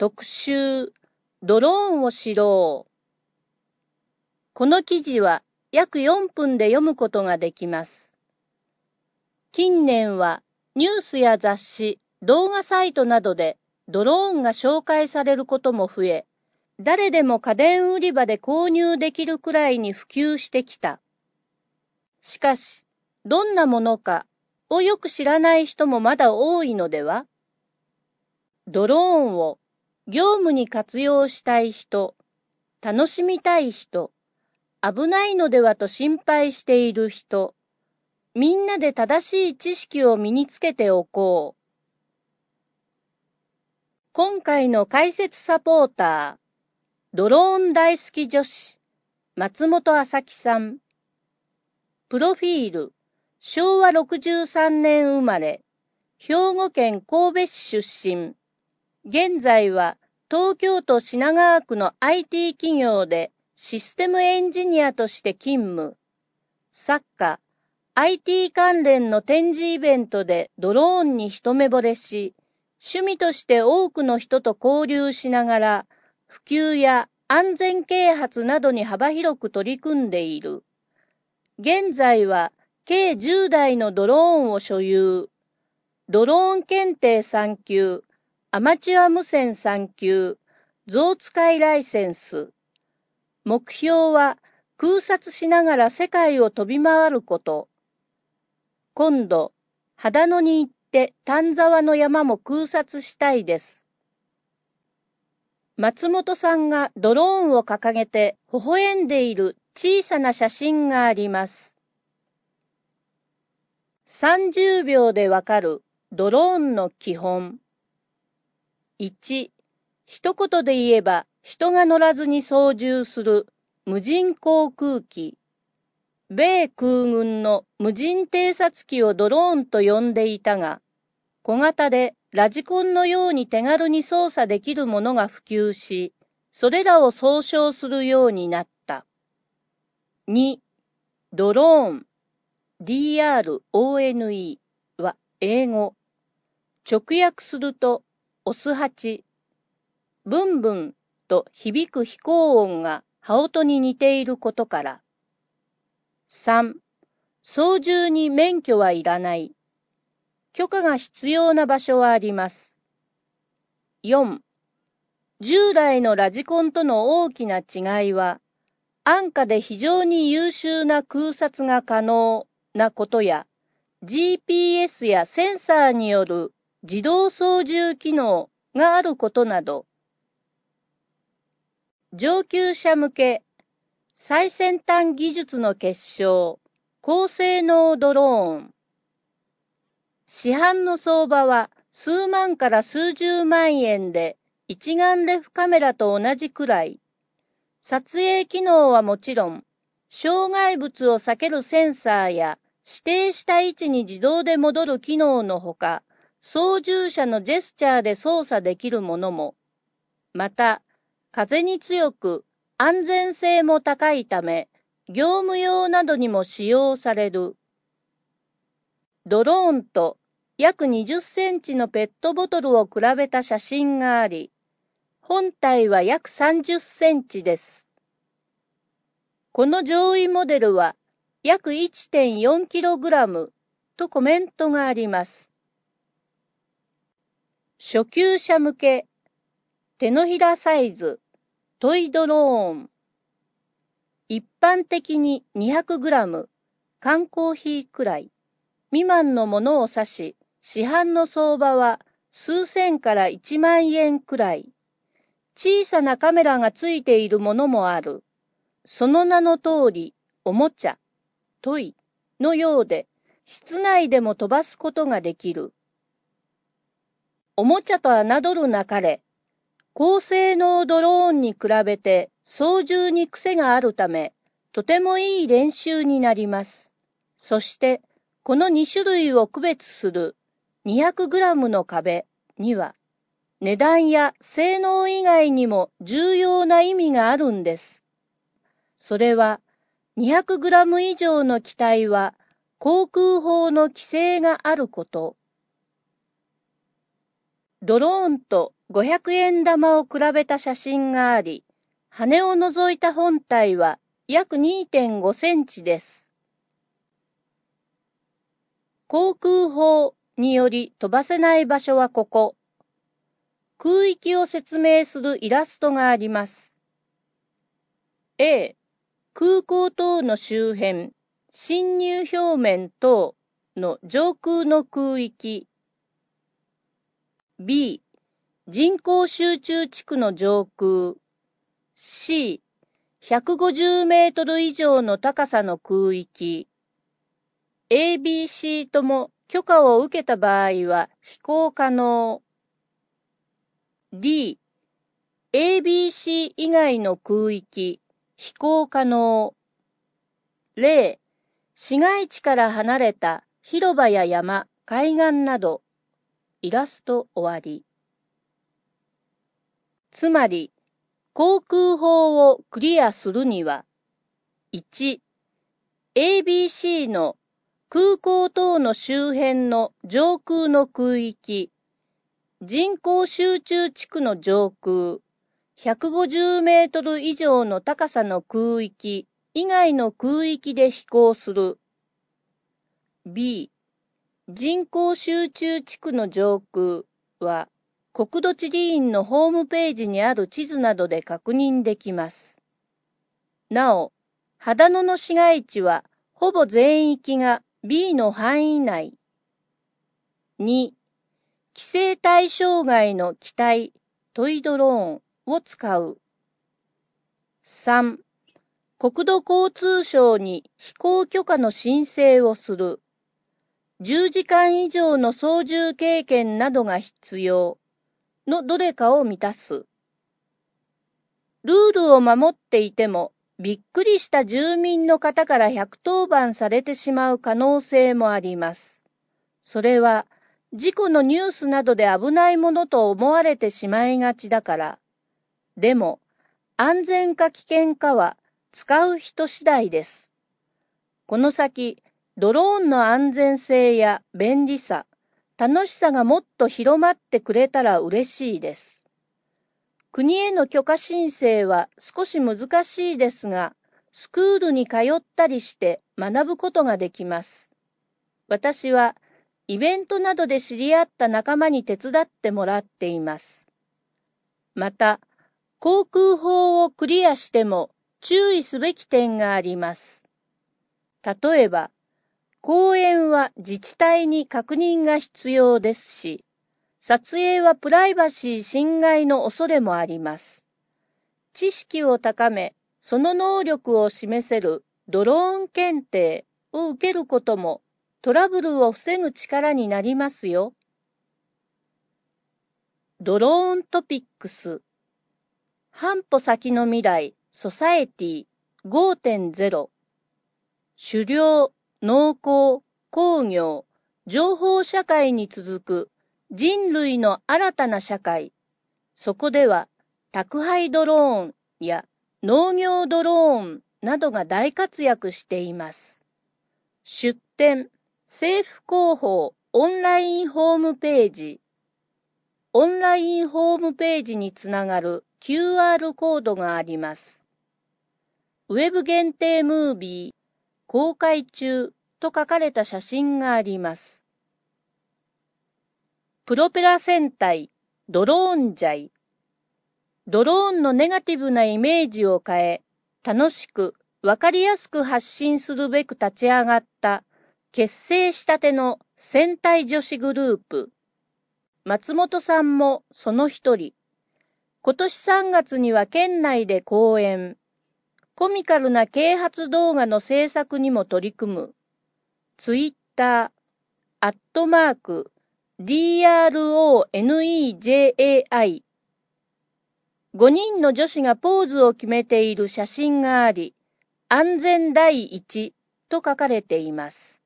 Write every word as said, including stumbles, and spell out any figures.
特集、ドローンを知ろう。この記事は約よんぷんで読むことができます。近年はニュースや雑誌、動画サイトなどでドローンが紹介されることも増え、誰でも家電売り場で購入できるくらいに普及してきた。しかし、どんなものかをよく知らない人もまだ多いのでは？ドローンを業務に活用したい人、楽しみたい人、危ないのではと心配している人、みんなで正しい知識を身につけておこう。今回の解説サポーター、ドローン大好き女子、松本あさきさん。プロフィール、しょうわろくじゅうさんねん生まれ、兵庫県神戸市出身。現在は東京都品川区の アイティー 企業でシステムエンジニアとして勤務。作家、アイティー 関連の展示イベントでドローンに一目惚れし、趣味として多くの人と交流しながら、普及や安全啓発などに幅広く取り組んでいる。現在は計じゅうだいのドローンを所有。ドローン検定さんきゅう、アマチュア無線さんきゅう、象使いライセンス。目標は空撮しながら世界を飛び回ること。今度、秦野に行って丹沢の山も空撮したいです。松本さんがドローンを掲げて微笑んでいる小さな写真があります。さんじゅうびょうでわかるドローンの基本。いち、一言で言えば人が乗らずに操縦する無人航空機。米空軍の無人偵察機をドローンと呼んでいたが、小型でラジコンのように手軽に操作できるものが普及し、それらを総称するようになった。に、ドローン、ディーアールオーエヌイー は英語。直訳すると、オスハチ。ブンブンと響く飛行音が羽音に似ていることから。さん、操縦に免許はいらない。許可が必要な場所はあります。よん、従来のラジコンとの大きな違いは、安価で非常に優秀な空撮が可能なことや、ジーピーエス やセンサーによる自動操縦機能があることなど、上級者向け、最先端技術の結晶、高性能ドローン。市販の相場は数万から数十万円で、一眼レフカメラと同じくらい。撮影機能はもちろん、障害物を避けるセンサーや指定した位置に自動で戻る機能のほか、操縦者のジェスチャーで操作できるものも、また、風に強く安全性も高いため、業務用などにも使用される。ドローンと約にじゅっセンチのペットボトルを比べた写真があり、本体は約さんじゅっセンチです。この上位モデルは約 いってんよんキログラム とコメントがあります。初級者向け、手のひらサイズ、トイドローン。一般的に にひゃくグラム、缶コーヒーくらい、未満のものを指し、市販の相場は数千からいちまんえんくらい。小さなカメラがついているものもある。その名の通り、おもちゃ、トイのようで、室内でも飛ばすことができる。おもちゃと侮るなかれ、高性能ドローンに比べて操縦に癖があるため、とてもいい練習になります。そして、このに種類を区別するにひゃくグラムの壁には、値段や性能以外にも重要な意味があるんです。それは、にひゃくグラム以上の機体は航空法の規制があること。ドローンとごひゃくえん玉を比べた写真があり、羽を除いた本体は約 にてんごセンチです。航空法により飛ばせない場所はここ。空域を説明するイラストがあります。A、空港等の周辺、侵入表面等の上空の空域。B、人口集中地区の上空。C、ひゃくごじゅうメートル以上の高さの空域。エービーシー とも許可を受けた場合は飛行可能。D、エービーシー 以外の空域、飛行可能。例、市街地から離れた広場や山、海岸など。イラスト終わり。つまり、航空法をクリアするには、いち、エービーシー の空港等の周辺の上空の空域、人口集中地区の上空、ひゃくごじゅうメートル以上の高さの空域以外の空域で飛行する。B、人口集中地区の上空は、国土地理院のホームページにある地図などで確認できます。なお、秦野の市街地は、ほぼ全域が B の範囲内。に、規制対象外の機体、トイドローンを使う。さん、国土交通省に飛行許可の申請をする。じゅうじかん以上の操縦経験などが必要のどれかを満たす。ルールを守っていても、びっくりした住民の方からひゃくとおばんされてしまう可能性もあります。それは、事故のニュースなどで危ないものと思われてしまいがちだから。でも、安全か危険かは使う人次第です。この先、ドローンの安全性や便利さ、楽しさがもっと広まってくれたら嬉しいです。国への許可申請は少し難しいですが、スクールに通ったりして学ぶことができます。私は、イベントなどで知り合った仲間に手伝ってもらっています。また、航空法をクリアしても注意すべき点があります。例えば、公園は自治体に確認が必要ですし、撮影はプライバシー侵害の恐れもあります。知識を高め、その能力を示せるドローン検定を受けることもトラブルを防ぐ力になりますよ。ドローントピックス。半歩先の未来、ソサエティ ごてんゼロ。狩猟、農耕、工業、情報社会に続く人類の新たな社会。そこでは、宅配ドローンや農業ドローンなどが大活躍しています。出展、政府広報オンラインホームページ。オンラインホームページにつながる キューアール コードがあります。ウェブ限定ムービー、公開中と書かれた写真があります。プロペラ戦隊、ドローンジャイ。ドローンのネガティブなイメージを変え、楽しく、わかりやすく発信するべく立ち上がった結成したての戦隊女子グループ。松本さんもその一人。今年さんがつには県内で講演。コミカルな啓発動画の制作にも取り組む。ツイッター、アットマーク、ディーアールオーエヌイージェーエーアイ。ごにんの女子がポーズを決めている写真があり、安全第一と書かれています。